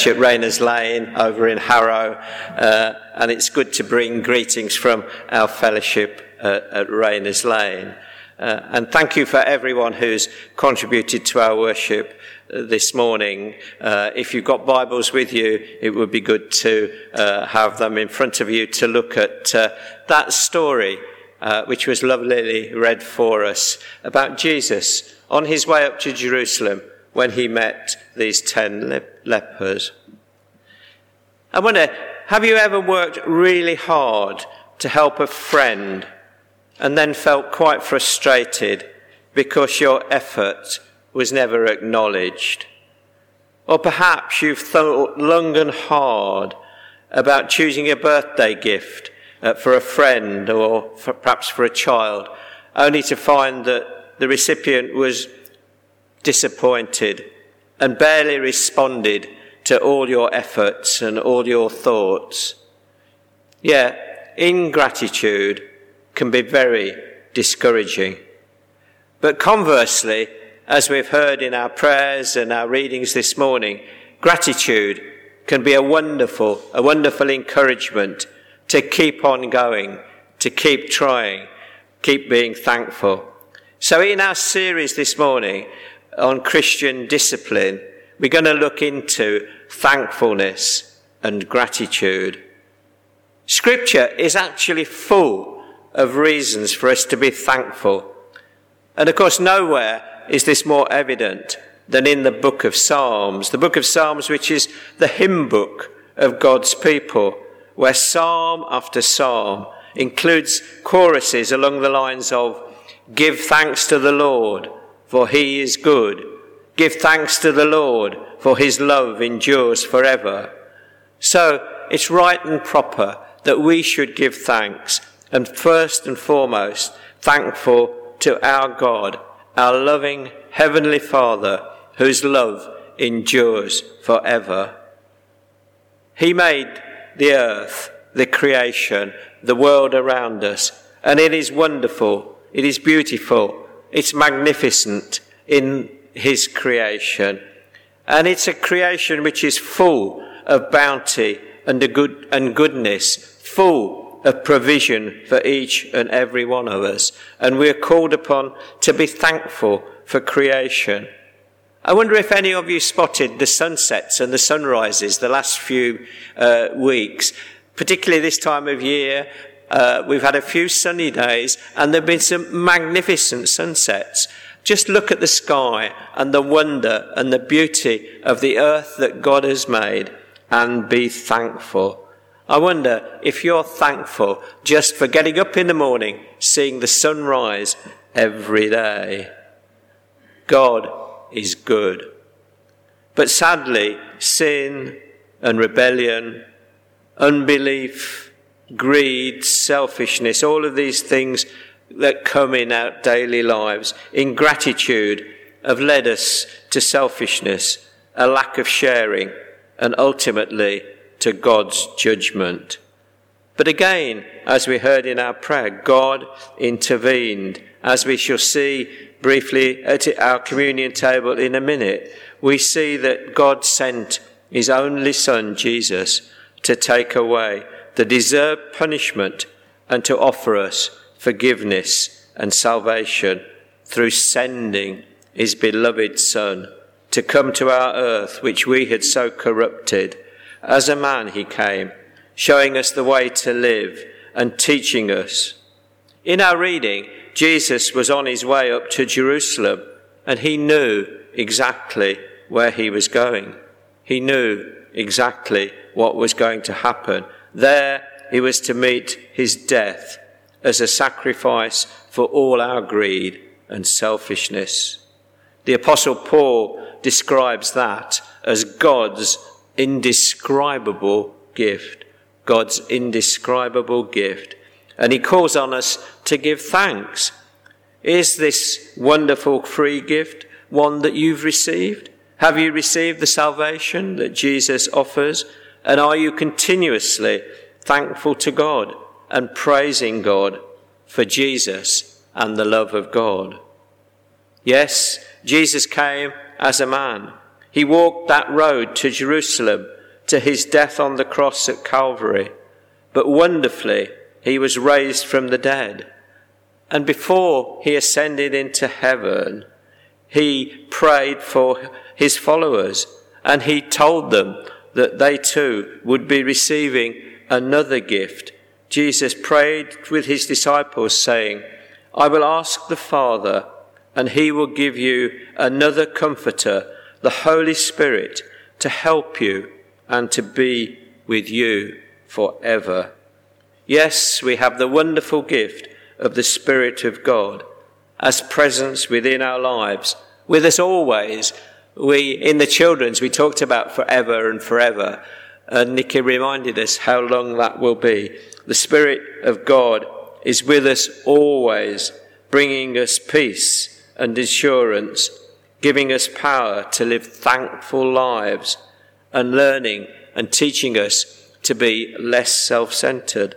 Fellowship Rayners Lane over in Harrow, and it's good to bring greetings from our fellowship at Rayners Lane. And thank you for everyone who's contributed to our worship this morning. If you've got Bibles with you, it would be good to have them in front of you to look at that story, which was lovely read for us, about Jesus on his way up to Jerusalem when he met these 10 lepers. I wonder, have you ever worked really hard to help a friend and then felt quite frustrated because your effort was never acknowledged? Or perhaps you've thought long and hard about choosing a birthday gift for a friend or perhaps for a child, only to find that the recipient was disappointed and barely responded to all your efforts and all your thoughts. Yeah, ingratitude can be very discouraging. But conversely, as we've heard in our prayers and our readings this morning, gratitude can be a wonderful encouragement to keep on going, to keep trying, keep being thankful. So in our series this morning on Christian discipline, we're going to look into thankfulness and gratitude. Scripture is actually full of reasons for us to be thankful. And of course, nowhere is this more evident than in the book of Psalms. The book of Psalms, which is the hymn book of God's people, where psalm after psalm includes choruses along the lines of, "Give thanks to the Lord, for he is good. Give thanks to the Lord, for his love endures forever." So it's right and proper that we should give thanks, and first and foremost, thankful to our God, our loving Heavenly Father, whose love endures forever. He made the earth, the creation, the world around us, and it is wonderful, it is beautiful, it's magnificent in his creation. And it's a creation which is full of bounty and goodness, full of provision for each and every one of us. And we're called upon to be thankful for creation. I wonder if any of you spotted the sunsets and the sunrises the last few weeks, particularly this time of year. We've had a few sunny days and there have been some magnificent sunsets. Just look at the sky and the wonder and the beauty of the earth that God has made and be thankful. I wonder if you're thankful just for getting up in the morning, seeing the sunrise every day. God is good. But sadly, sin and rebellion, unbelief, greed, selfishness, all of these things that come in our daily lives, ingratitude, have led us to selfishness, a lack of sharing, and ultimately to God's judgment. But again, as we heard in our prayer, God intervened. As we shall see briefly at our communion table in a minute, we see that God sent his only Son, Jesus, to take away the deserved punishment and to offer us forgiveness and salvation through sending his beloved Son to come to our earth, which we had so corrupted. As a man he came, showing us the way to live and teaching us. In our reading, Jesus was on his way up to Jerusalem, and he knew exactly where he was going. He knew exactly what was going to happen. There he was to meet his death as a sacrifice for all our greed and selfishness. The Apostle Paul describes that as God's indescribable gift. God's indescribable gift. And he calls on us to give thanks. Is this wonderful free gift one that you've received? Have you received the salvation that Jesus offers? And are you continuously thankful to God and praising God for Jesus and the love of God? Yes, Jesus came as a man. He walked that road to Jerusalem, to his death on the cross at Calvary. But wonderfully, he was raised from the dead. And before he ascended into heaven, he prayed for his followers, and he told them that they too would be receiving another gift. Jesus prayed with his disciples, saying, I will ask the Father, and he will give you another comforter, the Holy Spirit, to help you and to be with you forever. Yes, we have the wonderful gift of the Spirit of God as presence within our lives, with us always. In the children's, we talked about forever and forever, and Nikki reminded us how long that will be. The Spirit of God is with us always, bringing us peace and assurance, giving us power to live thankful lives, and learning and teaching us to be less self-centered,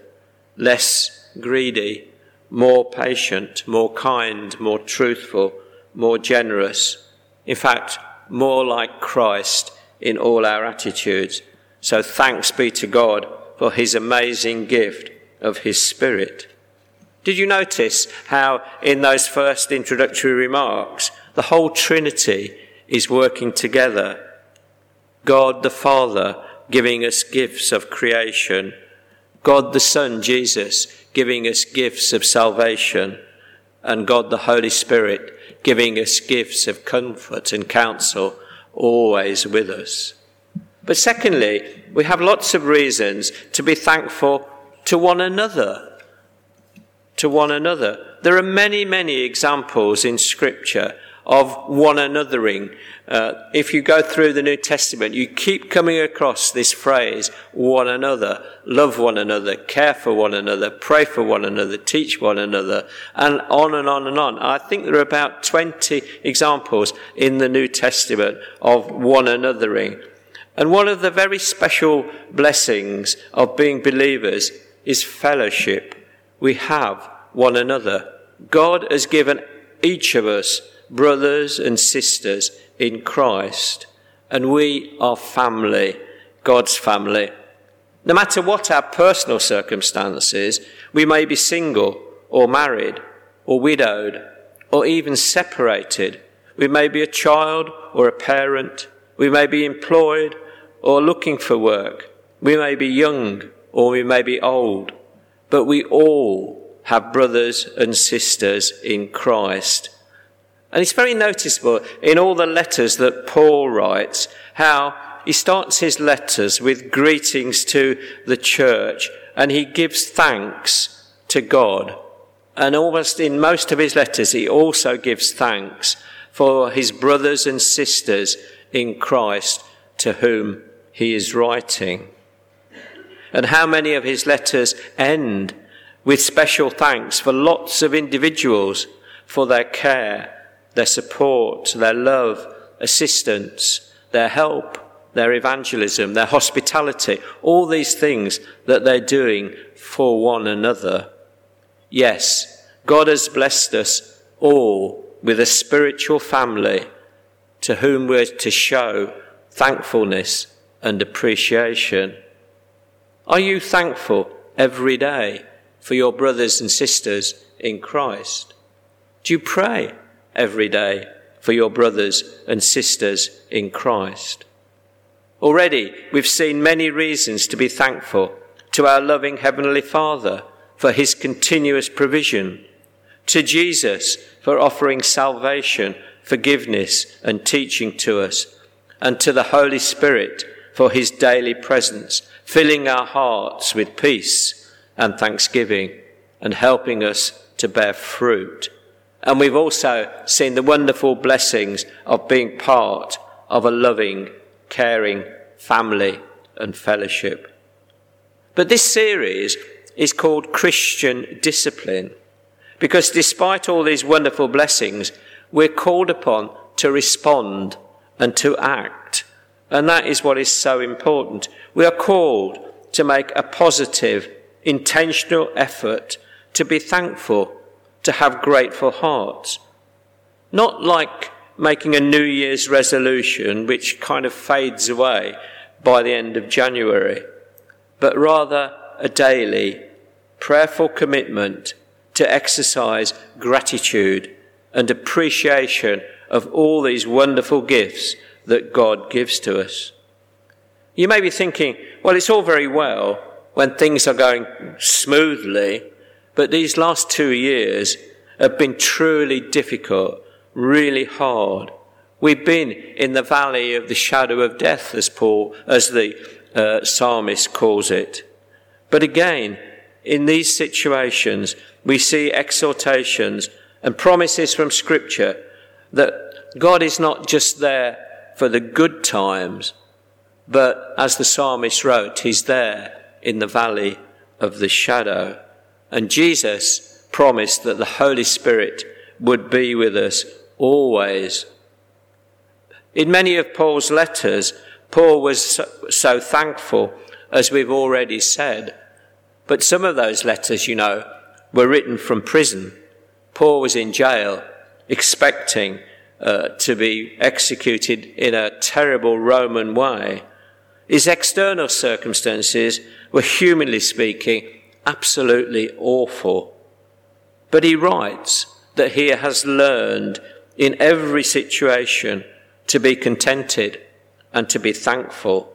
less greedy, more patient, more kind, more truthful, more generous. In fact, more like Christ in all our attitudes. So thanks be to God for his amazing gift of his Spirit. Did you notice how in those first introductory remarks, the whole Trinity is working together? God the Father giving us gifts of creation, God the Son, Jesus, giving us gifts of salvation, and God the Holy Spirit giving us gifts of comfort and counsel, always with us. But secondly, we have lots of reasons to be thankful to one another. To one another. There are many, many examples in Scripture of one anothering. If you go through the New Testament, you keep coming across this phrase, one another, love one another, care for one another, pray for one another, teach one another, and on and on and on. I think there are about 20 examples in the New Testament of one anothering. And one of the very special blessings of being believers is fellowship. We have one another. God has given each of us brothers and sisters in Christ, and we are family, God's family. No matter what our personal circumstances, we may be single or married or widowed or even separated. We may be a child or a parent. We may be employed or looking for work. We may be young or we may be old, but we all have brothers and sisters in Christ. And it's very noticeable in all the letters that Paul writes, how he starts his letters with greetings to the church, and he gives thanks to God. And almost in most of his letters, he also gives thanks for his brothers and sisters in Christ to whom he is writing. And how many of his letters end with special thanks for lots of individuals for their care, their support, their love, assistance, their help, their evangelism, their hospitality, all these things that they're doing for one another. Yes, God has blessed us all with a spiritual family to whom we're to show thankfulness and appreciation. Are you thankful every day for your brothers and sisters in Christ? Do you pray every day for your brothers and sisters in Christ? Already we've seen many reasons to be thankful to our loving Heavenly Father for his continuous provision, to Jesus for offering salvation, forgiveness and teaching to us, and to the Holy Spirit for his daily presence, filling our hearts with peace and thanksgiving and helping us to bear fruit. And we've also seen the wonderful blessings of being part of a loving, caring family and fellowship. But this series is called Christian Discipline, because despite all these wonderful blessings, we're called upon to respond and to act. And that is what is so important. We are called to make a positive, intentional effort to be thankful, to have grateful hearts. Not like making a New Year's resolution which kind of fades away by the end of January, but rather a daily, prayerful commitment to exercise gratitude and appreciation of all these wonderful gifts that God gives to us. You may be thinking, well, it's all very well when things are going smoothly, but these last 2 years have been truly difficult, really hard. We've been in the valley of the shadow of death, as the psalmist calls it. But again, in these situations, we see exhortations and promises from Scripture that God is not just there for the good times, but as the psalmist wrote, he's there in the valley of the shadow. And Jesus promised that the Holy Spirit would be with us always. In many of Paul's letters, Paul was so thankful, as we've already said. But some of those letters, were written from prison. Paul was in jail, expecting to be executed in a terrible Roman way. His external circumstances were, humanly speaking, absolutely awful. But he writes that he has learned in every situation to be contented and to be thankful.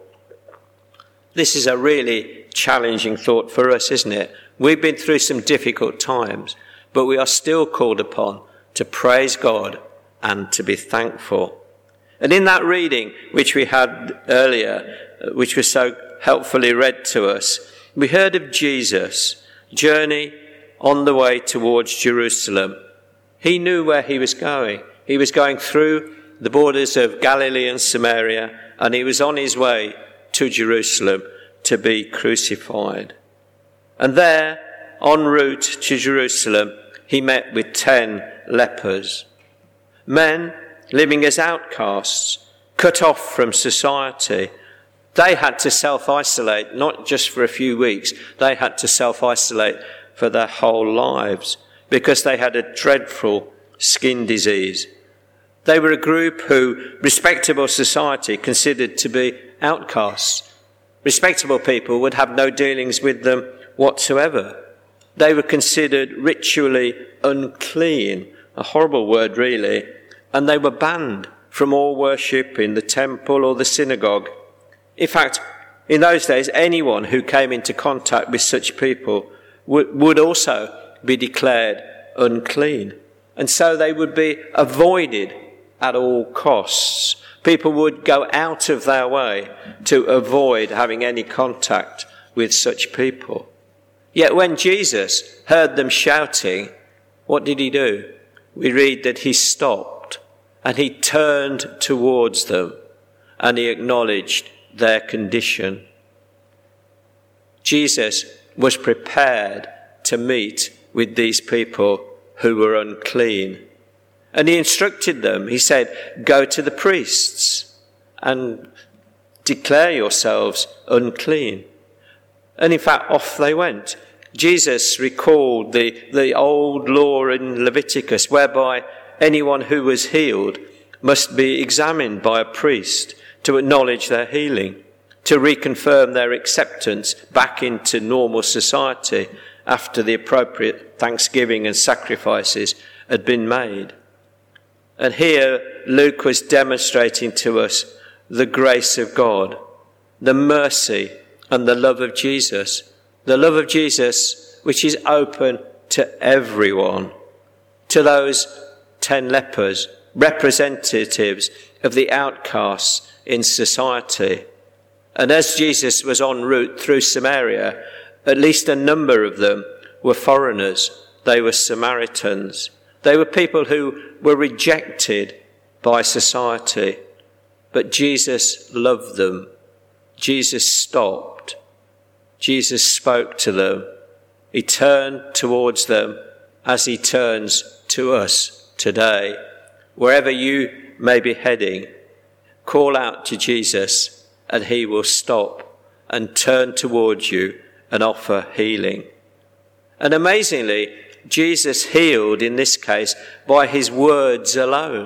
This is a really challenging thought for us, isn't it? We've been through some difficult times, but we are still called upon to praise God and to be thankful. And in that reading, which we had earlier, which was so helpfully read to us, we heard of Jesus' journey on the way towards Jerusalem. He knew where he was going. He was going through the borders of Galilee and Samaria, and he was on his way to Jerusalem to be crucified. And there, en route to Jerusalem, he met with 10 lepers. Men living as outcasts, cut off from society. They had to self-isolate, not just for a few weeks. They had to self-isolate for their whole lives because they had a dreadful skin disease. They were a group who respectable society considered to be outcasts. Respectable people would have no dealings with them whatsoever. They were considered ritually unclean, a horrible word really, and they were banned from all worship in the temple or the synagogue. In fact, in those days, anyone who came into contact with such people would also be declared unclean. And so they would be avoided at all costs. People would go out of their way to avoid having any contact with such people. Yet when Jesus heard them shouting, what did he do? We read that he stopped and he turned towards them and he acknowledged their condition. Jesus was prepared to meet with these people who were unclean. And he instructed them. He said, go to the priests and declare yourselves unclean. And in fact, off they went. Jesus recalled the old law in Leviticus, whereby anyone who was healed must be examined by a priest to acknowledge their healing, to reconfirm their acceptance back into normal society after the appropriate thanksgiving and sacrifices had been made. And here Luke was demonstrating to us the grace of God, the mercy and the love of Jesus. The love of Jesus which is open to everyone, to those 10 lepers, representatives of the outcasts in society. And as Jesus was en route through Samaria, at least a number of them were foreigners. They were Samaritans. They were people who were rejected by society. But Jesus loved them. Jesus stopped. Jesus spoke to them. He turned towards them as he turns to us today. Wherever you may be heading, call out to Jesus and he will stop and turn towards you and offer healing. And amazingly, Jesus healed in this case by his words alone.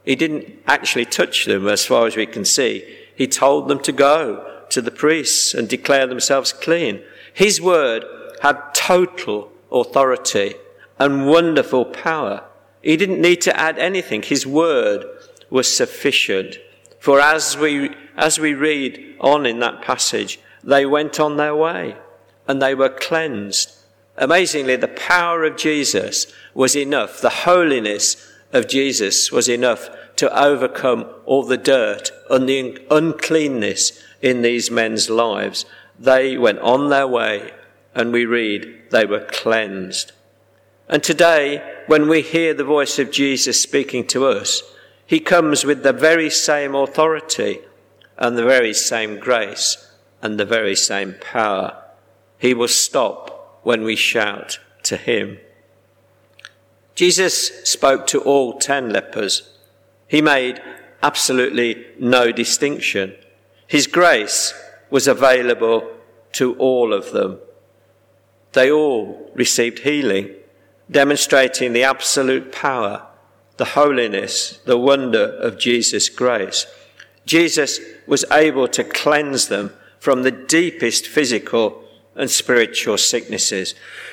He didn't actually touch them as far as we can see. He told them to go to the priests and declare themselves clean. His word had total authority and wonderful power. He didn't need to add anything. His word was sufficient. For as we read on in that passage, they went on their way and they were cleansed. Amazingly, the power of Jesus was enough. The holiness of Jesus was enough to overcome all the dirt and the uncleanness in these men's lives. They went on their way, and we read they were cleansed. And today, when we hear the voice of Jesus speaking to us, he comes with the very same authority and the very same grace and the very same power. He will stop when we shout to him. Jesus spoke to all 10 lepers. He made absolutely no distinction. His grace was available to all of them. They all received healing, demonstrating the absolute power, the holiness, the wonder of Jesus' grace. Jesus was able to cleanse them from the deepest physical and spiritual sicknesses.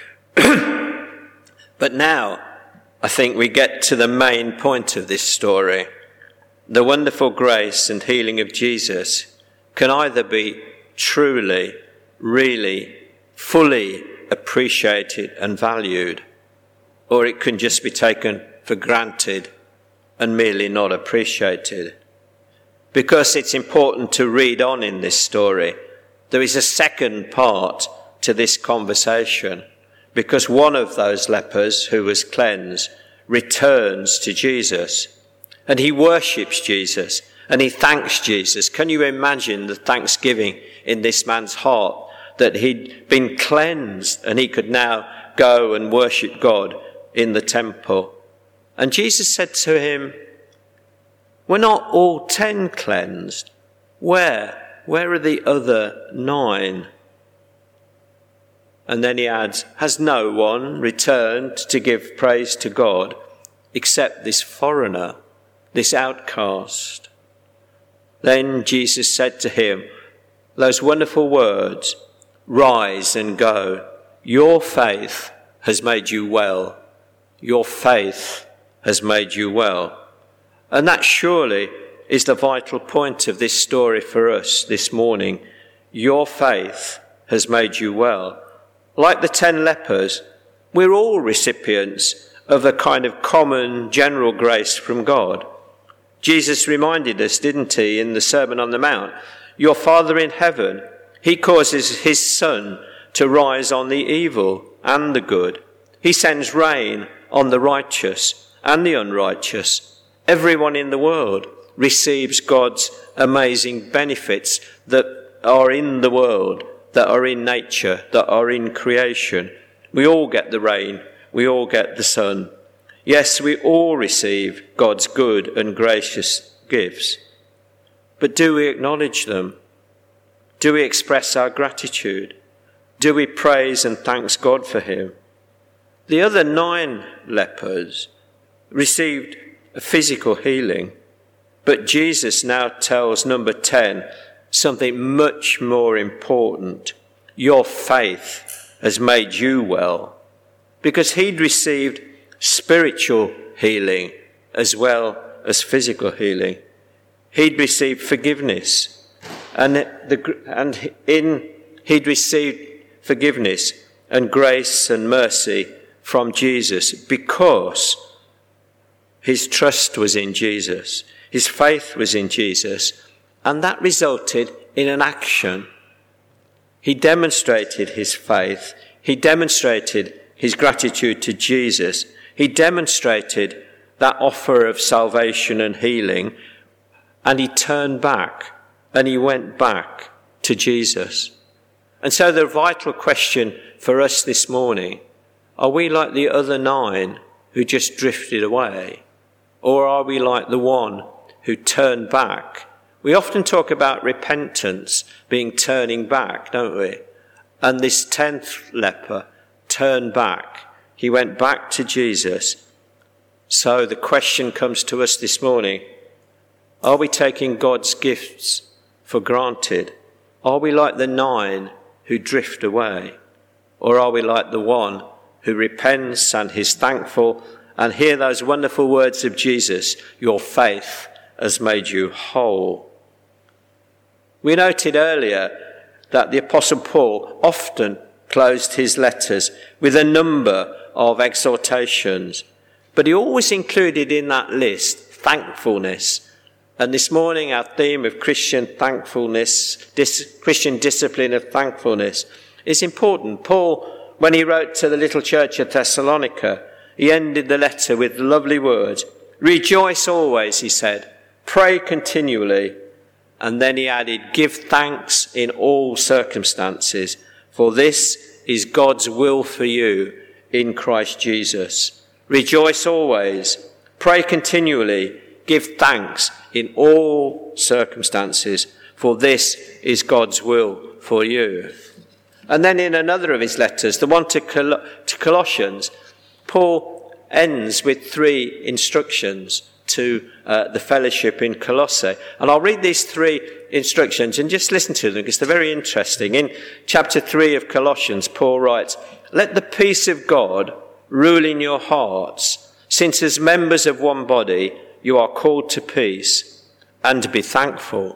But now, I think we get to the main point of this story. The wonderful grace and healing of Jesus can either be truly, really, fully appreciated and valued, or it can just be taken for granted and merely not appreciated. Because it's important to read on in this story, there is a second part to this conversation, because one of those lepers who was cleansed returns to Jesus and he worships Jesus and he thanks Jesus. Can you imagine the thanksgiving in this man's heart that he'd been cleansed and he could now go and worship God in the temple? And Jesus said to him, "Were not all 10 cleansed? Where are the other 9? And then he adds, "Has no one returned to give praise to God except this foreigner, this outcast?" Then Jesus said to him those wonderful words, "Rise and go. Your faith has made you well. Your faith has made you well." And that surely is the vital point of this story for us this morning. Your faith has made you well. Like the 10 lepers, we're all recipients of a kind of common general grace from God. Jesus reminded us, didn't he, in the Sermon on the Mount, your Father in heaven, he causes his sun to rise on the evil and the good. He sends rain on the righteous and the unrighteous. Everyone in the world receives God's amazing benefits that are in the world, that are in nature, that are in creation. We all get the rain. We all get the sun. Yes, we all receive God's good and gracious gifts. But do we acknowledge them? Do we express our gratitude? Do we praise and thank God for him? The other 9 lepers received a physical healing, but Jesus now tells number 10 something much more important. Your faith has made you well. Because he'd received spiritual healing as well as physical healing. He'd received forgiveness. He'd received forgiveness and grace and mercy from Jesus because his trust was in Jesus. His faith was in Jesus. And that resulted in an action. He demonstrated his faith. He demonstrated his gratitude to Jesus. He demonstrated that offer of salvation and healing. And he turned back and he went back to Jesus. And so the vital question for us this morning, are we like the other 9 who just drifted away? Or are we like the one who turned back? We often talk about repentance being turning back, don't we? And this 10th leper turned back. He went back to Jesus So the question comes to us this morning, are we taking God's gifts for granted? Are we like the 9 who drift away? Or are we like the 1 who repents and is thankful and hear those wonderful words of Jesus, your faith has made you whole? We noted earlier that the Apostle Paul often closed his letters with a number of exhortations, but he always included in that list thankfulness. And this morning our theme of Christian thankfulness, Christian discipline of thankfulness is important. Paul, when he wrote to the little church at Thessalonica, he ended the letter with lovely words. Rejoice always, he said. Pray continually. And then he added, give thanks in all circumstances, for this is God's will for you in Christ Jesus. Rejoice always. Pray continually. Give thanks in all circumstances, for this is God's will for you. And then in another of his letters, the one to Colossians, Paul ends with 3 instructions to the fellowship in Colossae. And I'll read these 3 instructions and just listen to them because they're very interesting. In chapter 3 of Colossians, Paul writes, let the peace of God rule in your hearts, since as members of one body you are called to peace, and be thankful.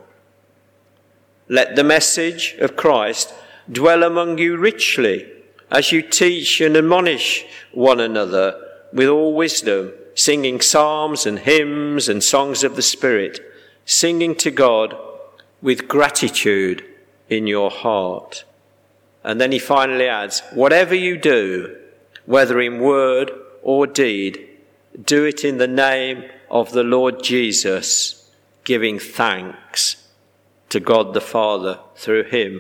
Let the message of Christ dwell among you richly, as you teach and admonish one another with all wisdom, singing psalms and hymns and songs of the Spirit, singing to God with gratitude in your heart. And then he finally adds, whatever you do, whether in word or deed, do it in the name of the Lord Jesus, giving thanks to God the Father through him.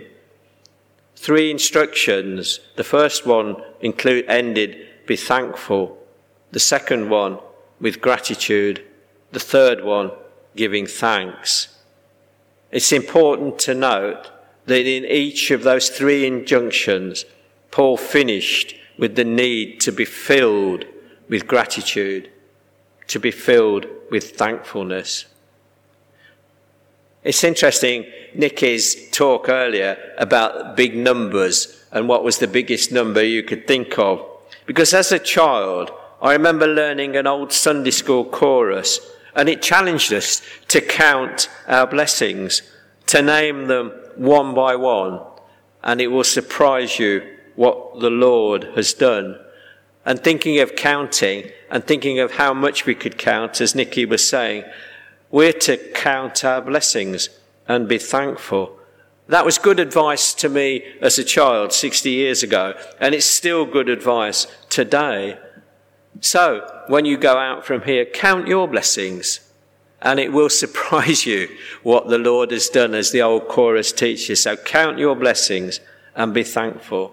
3 instructions. The first one ended, be thankful. The second one, with gratitude. The third one, giving thanks. It's important to note that in each of those 3 injunctions, Paul finished with the need to be filled with gratitude, to be filled with thankfulness. It's interesting, Nicky's talk earlier about big numbers and what was the biggest number you could think of. Because as a child, I remember learning an old Sunday school chorus, and it challenged us to count our blessings, to name them one by one, and it will surprise you what the Lord has done. And thinking of counting and thinking of how much we could count, as Nicky was saying, we're to count our blessings and be thankful. That was good advice to me as a child 60 years ago, and it's still good advice today. So, when you go out from here, count your blessings, and it will surprise you what the Lord has done, as the old chorus teaches. So count your blessings and be thankful.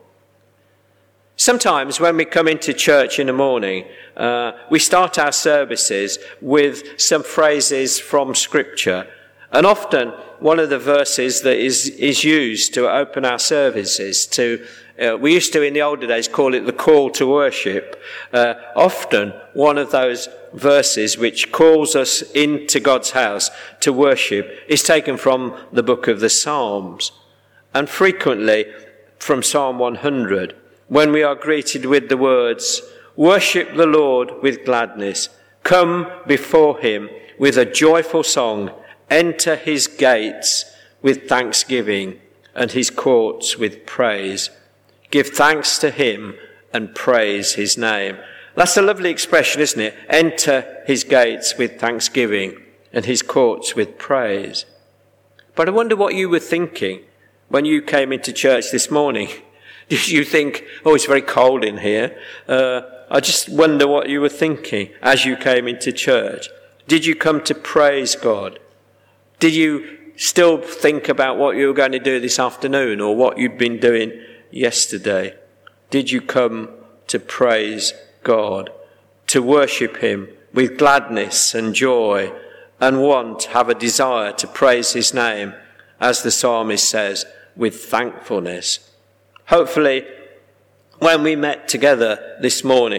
Sometimes when we come into church in the morning, we start our services with some phrases from Scripture. And often one of the verses that is used to open our services we used to in the older days call it the call to worship. Often one of those verses which calls us into God's house to worship is taken from the book of the Psalms. And frequently from Psalm 100. When we are greeted with the words, worship the Lord with gladness, come before him with a joyful song, enter his gates with thanksgiving and his courts with praise. Give thanks to him and praise his name. That's a lovely expression, isn't it? Enter his gates with thanksgiving and his courts with praise. But I wonder what you were thinking when you came into church this morning. Did you think, oh, it's very cold in here? I just wonder what you were thinking as you came into church. Did you come to praise God? Did you still think about what you were going to do this afternoon or what you'd been doing yesterday? Did you come to praise God, to worship him with gladness and joy, and have a desire to praise his name, as the psalmist says, with thankfulness? Hopefully, when we met together this morning,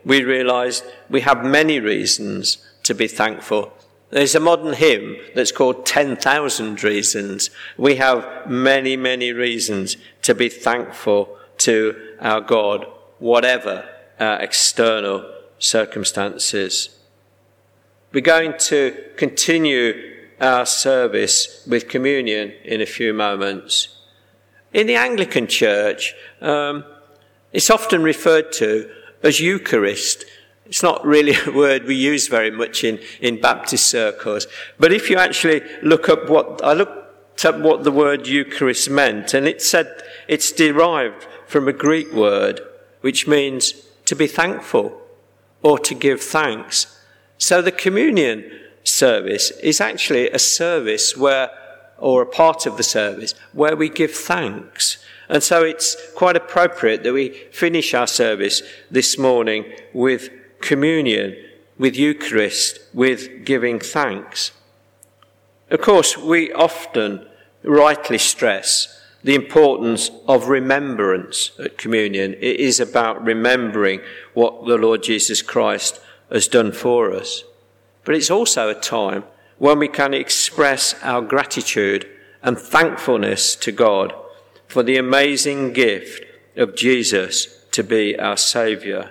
we realise we have many reasons to be thankful. There's a modern hymn that's called 10,000 Reasons. We have many, many reasons to be thankful to our God, whatever our external circumstances. We're going to continue our service with communion in a few moments. In the Anglican Church, it's often referred to as Eucharist. It's not really a word we use very much in Baptist circles. But if you actually look up I looked up what the word Eucharist meant, and it said it's derived from a Greek word which means to be thankful or to give thanks. So the communion service is actually a service or a part of the service where we give thanks. And so it's quite appropriate that we finish our service this morning with communion, with Eucharist, with giving thanks. Of course, we often rightly stress the importance of remembrance at communion. It is about remembering what the Lord Jesus Christ has done for us. But it's also a time when we can express our gratitude and thankfulness to God for the amazing gift of Jesus to be our Saviour.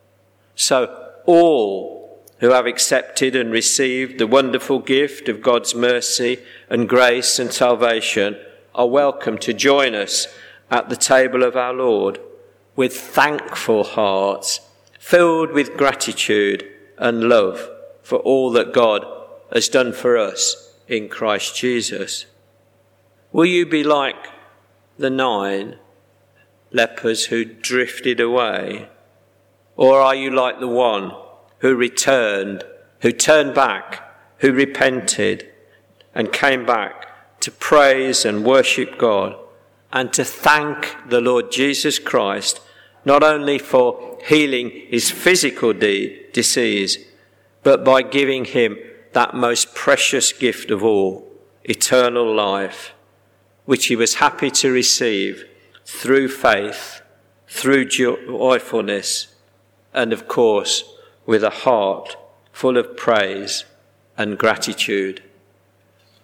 So all who have accepted and received the wonderful gift of God's mercy and grace and salvation are welcome to join us at the table of our Lord with thankful hearts, filled with gratitude and love for all that God has done for us in Christ Jesus. Will you be like the 9 lepers who drifted away? Or are you like the one who turned back, who repented and came back to praise and worship God and to thank the Lord Jesus Christ, not only for healing his physical disease, but by giving him that most precious gift of all, eternal life, which he was happy to receive through faith, through joyfulness, and of course, with a heart full of praise and gratitude.